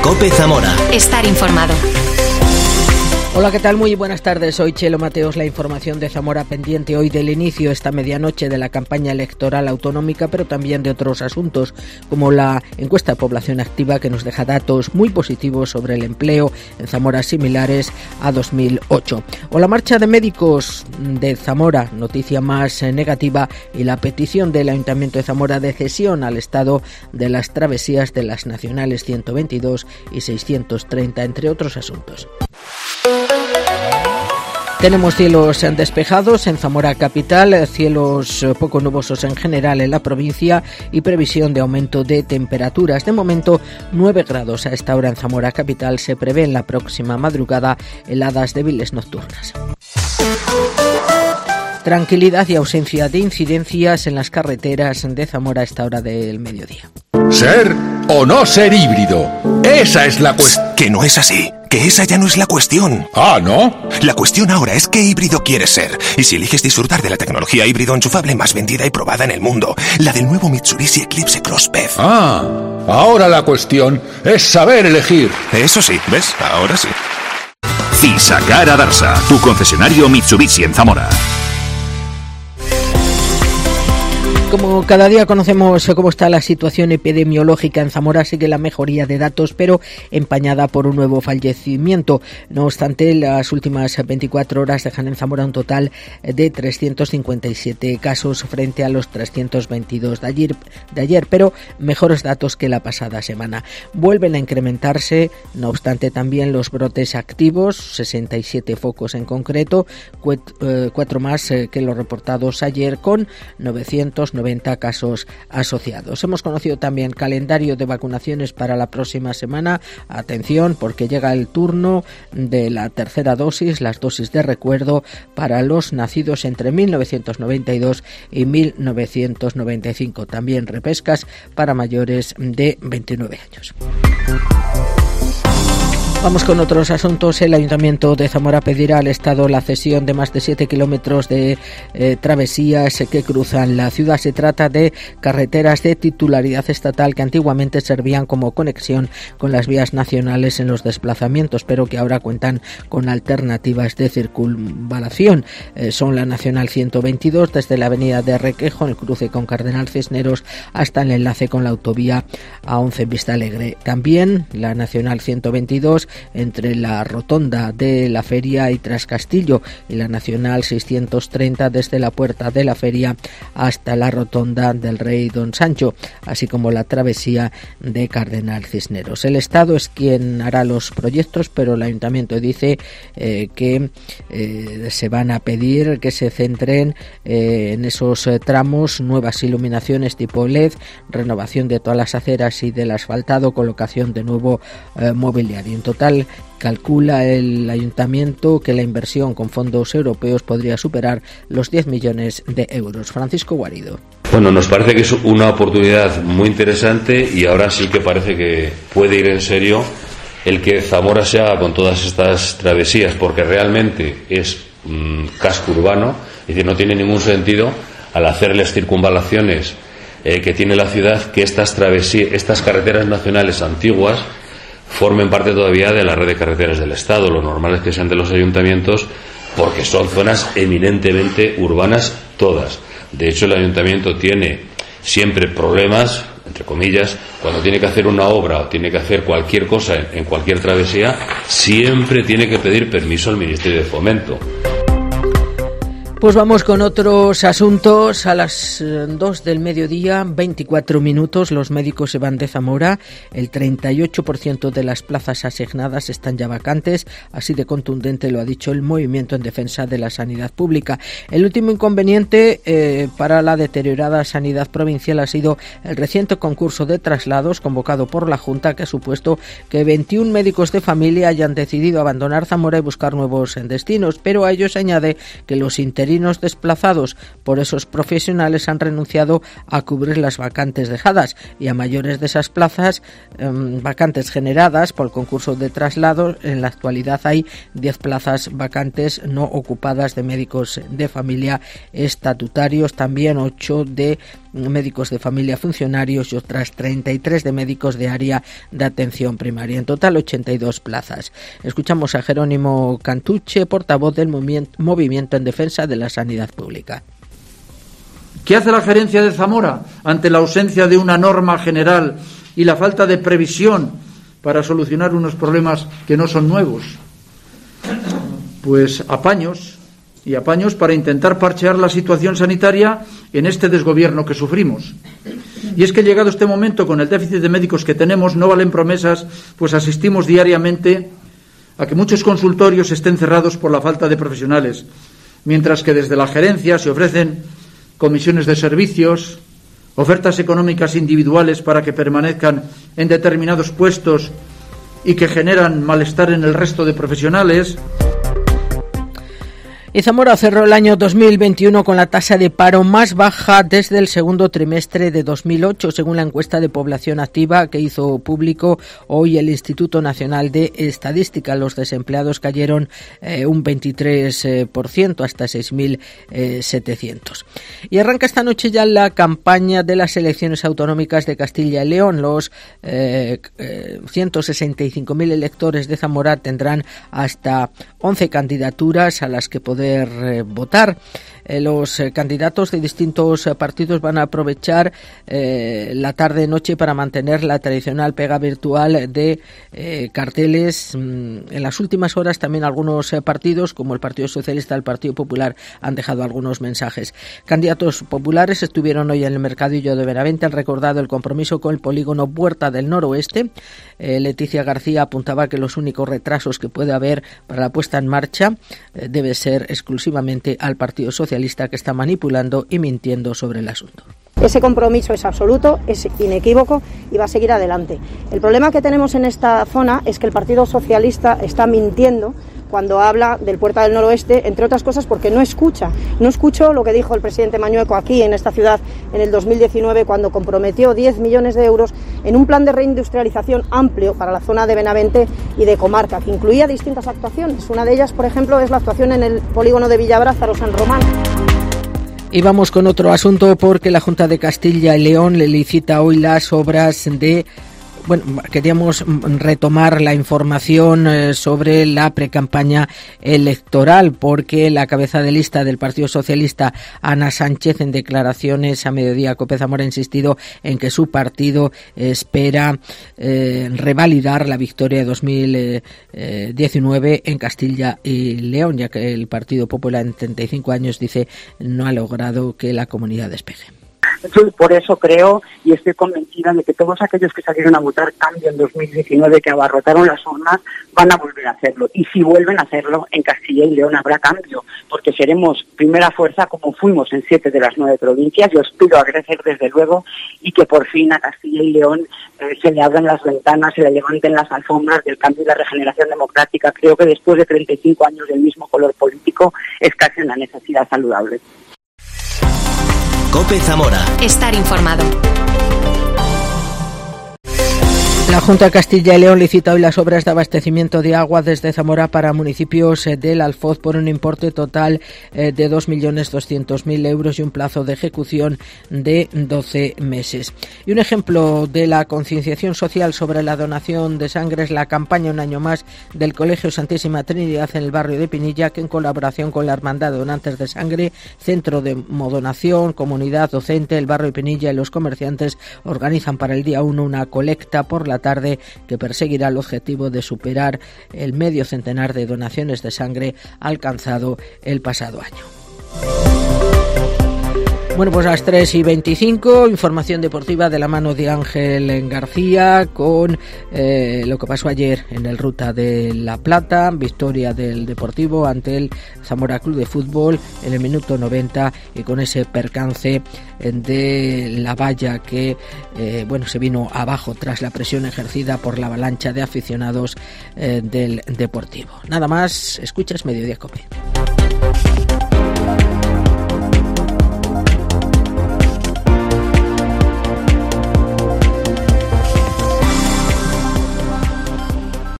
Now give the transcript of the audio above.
COPE Zamora. Estar informado. Hola, ¿qué tal? Muy buenas tardes. Soy Chelo Mateos. La información de Zamora pendiente hoy del inicio esta medianoche de la campaña electoral autonómica, pero también de otros asuntos, como la encuesta de población activa, que nos deja datos muy positivos sobre el empleo en Zamora similares a 2008. O la marcha de médicos de Zamora, noticia más negativa, y la petición del Ayuntamiento de Zamora de cesión al Estado de las travesías de las nacionales 122 y 630, entre otros asuntos. Tenemos cielos despejados en Zamora capital, cielos poco nubosos en general en la provincia y previsión de aumento de temperaturas. De momento 9 grados a esta hora en Zamora capital. Se prevé en la próxima madrugada heladas débiles nocturnas. Tranquilidad y ausencia de incidencias en las carreteras de Zamora a esta hora del mediodía. ¿Ser o no ser híbrido? Esa es la cuestión. Que no es así. Que esa ya no es la cuestión. Ah, ¿no? La cuestión ahora es qué híbrido quieres ser. Y si eliges disfrutar de la tecnología híbrido enchufable más vendida y probada en el mundo, la del nuevo Mitsubishi Eclipse Cross PHEV. Ah, ahora la cuestión es saber elegir. Eso sí, ¿ves? Ahora sí. Fisacar Adarsa, tu concesionario Mitsubishi en Zamora. Como cada día conocemos cómo está la situación epidemiológica en Zamora, sigue la mejoría de datos, pero empañada por un nuevo fallecimiento. No obstante, las últimas 24 horas dejan en Zamora un total de 357 casos frente a los 322 de ayer, pero mejores datos que la pasada semana. Vuelven a incrementarse, no obstante, también los brotes activos, 67 focos en concreto, 4 más que los reportados ayer, con 990 casos asociados. Hemos conocido también calendario de vacunaciones para la próxima semana. Atención, porque llega el turno de la tercera dosis, las dosis de recuerdo para los nacidos entre 1992 y 1995. También repescas para mayores de 29 años. Vamos con otros asuntos. El Ayuntamiento de Zamora pedirá al Estado la cesión de más de 7 kilómetros de travesías que cruzan la ciudad. Se trata de carreteras de titularidad estatal que antiguamente servían como conexión con las vías nacionales en los desplazamientos, pero que ahora cuentan con alternativas de circunvalación. Son la Nacional 122 desde la avenida de Requejo, en el cruce con Cardenal Cisneros, hasta el enlace con la autovía A11 en Vista Alegre. También la Nacional 122 entre la rotonda de la Feria y Trascastillo, y la Nacional 630 desde la Puerta de la Feria hasta la rotonda del Rey Don Sancho, así como la travesía de Cardenal Cisneros. El Estado es quien hará los proyectos, pero el Ayuntamiento dice que se van a pedir que se centren en esos tramos nuevas iluminaciones tipo LED, renovación de todas las aceras y del asfaltado, colocación de nuevo mobiliario. En total, calcula el Ayuntamiento que la inversión con fondos europeos podría superar los 10 millones de euros. Francisco Guarido. Bueno, nos parece que es una oportunidad muy interesante y ahora sí que parece que puede ir en serio el que Zamora se haga con todas estas travesías, porque realmente es casco urbano, es decir, no tiene ningún sentido al hacerles circunvalaciones que tiene la ciudad que estas carreteras nacionales antiguas formen parte todavía de la red de carreteras del Estado. Lo normal es que sean de los ayuntamientos, porque son zonas eminentemente urbanas todas. De hecho, el ayuntamiento tiene siempre problemas, entre comillas, cuando tiene que hacer una obra o tiene que hacer cualquier cosa en cualquier travesía, siempre tiene que pedir permiso al Ministerio de Fomento. Pues vamos con otros asuntos. A las 2 del mediodía, 24 minutos, los médicos se van de Zamora. El 38% de las plazas asignadas están ya vacantes. Así de contundente lo ha dicho el Movimiento en Defensa de la Sanidad Pública. El último inconveniente para la deteriorada sanidad provincial ha sido el reciente concurso de traslados convocado por la Junta, que ha supuesto que 21 médicos de familia hayan decidido abandonar Zamora y buscar nuevos destinos. Pero a ello se añade que los interinos desplazados por esos profesionales han renunciado a cubrir las vacantes dejadas, y a mayores de esas plazas vacantes generadas por el concurso de traslados, en la actualidad hay 10 plazas vacantes no ocupadas de médicos de familia estatutarios, también 8 de médicos de familia, funcionarios y otras 33 de médicos de área de atención primaria. En total 82 plazas. Escuchamos a Jerónimo Cantuche, portavoz del Movimiento en Defensa de la Sanidad Pública. ¿Qué hace la gerencia de Zamora ante la ausencia de una norma general y la falta de previsión para solucionar unos problemas que no son nuevos? Pues apaños para intentar parchear la situación sanitaria en este desgobierno que sufrimos. Y es que llegado este momento, con el déficit de médicos que tenemos, no valen promesas, pues asistimos diariamente a que muchos consultorios estén cerrados por la falta de profesionales, mientras que desde la gerencia se ofrecen comisiones de servicios, ofertas económicas individuales para que permanezcan en determinados puestos y que generan malestar en el resto de profesionales. Y Zamora cerró el año 2021 con la tasa de paro más baja desde el segundo trimestre de 2008, según la encuesta de población activa que hizo público hoy el Instituto Nacional de Estadística. Los desempleados cayeron un 23%, hasta 6.700. Y arranca esta noche ya la campaña de las elecciones autonómicas de Castilla y León. Los 165.000 electores de Zamora tendrán hasta 11 candidaturas a las que poder votar. Los candidatos de distintos partidos van a aprovechar la tarde-noche para mantener la tradicional pega virtual de carteles. En las últimas horas también algunos partidos, como el Partido Socialista y el Partido Popular, han dejado algunos mensajes. Candidatos populares estuvieron hoy en el Mercadillo de Benavente, han recordado el compromiso con el polígono Huerta del Noroeste. Leticia García apuntaba que los únicos retrasos que puede haber para la puesta en marcha debe ser exclusivamente al Partido Socialista, que está manipulando y mintiendo sobre el asunto. Ese compromiso es absoluto, es inequívoco y va a seguir adelante. El problema que tenemos en esta zona es que el Partido Socialista está mintiendo cuando habla del Puerta del Noroeste, entre otras cosas porque no escuchó lo que dijo el presidente Mañueco aquí en esta ciudad en el 2019, cuando comprometió 10 millones de euros en un plan de reindustrialización amplio para la zona de Benavente y de comarca, que incluía distintas actuaciones. Una de ellas, por ejemplo, es la actuación en el polígono de Villabrázaro, San Román. Y vamos con otro asunto, porque la Junta de Castilla y León le licita hoy las obras de... Bueno, queríamos retomar la información sobre la precampaña electoral, porque la cabeza de lista del Partido Socialista, Ana Sánchez, en declaraciones a Mediodía Cope Zamora, ha insistido en que su partido espera revalidar la victoria de 2019 en Castilla y León, ya que el Partido Popular en 35 años, dice, no ha logrado que la comunidad despeje. Yo por eso creo y estoy convencida de que todos aquellos que salieron a votar cambio en 2019, que abarrotaron las urnas, van a volver a hacerlo. Y si vuelven a hacerlo, en Castilla y León habrá cambio, porque seremos primera fuerza como fuimos en 7 de las 9 provincias. Yo os pido agradecer desde luego y que por fin a Castilla y León se le abran las ventanas, se le levanten las alfombras del cambio y la regeneración democrática. Creo que después de 35 años del mismo color político es casi una necesidad saludable. COPE Zamora. Estar informado. La Junta de Castilla y León licita hoy las obras de abastecimiento de agua desde Zamora para municipios del Alfoz por un importe total de 2.200.000 euros y un plazo de ejecución de 12 meses. Y un ejemplo de la concienciación social sobre la donación de sangre es la campaña Un año más del Colegio Santísima Trinidad en el barrio de Pinilla, que en colaboración con la Hermandad de Donantes de Sangre, Centro de Modonación, Comunidad Docente, el barrio de Pinilla y los comerciantes organizan para el día 1 una colecta por la tarde que perseguirá el objetivo de superar el medio centenar de donaciones de sangre alcanzado el pasado año. Bueno, pues a las 3:25, información deportiva de la mano de Ángel García con lo que pasó ayer en el Ruta de la Plata, victoria del Deportivo ante el Zamora Club de Fútbol en el minuto 90 y con ese percance de la valla que se vino abajo tras la presión ejercida por la avalancha de aficionados del Deportivo. Nada más, escuchas Mediodía Cope.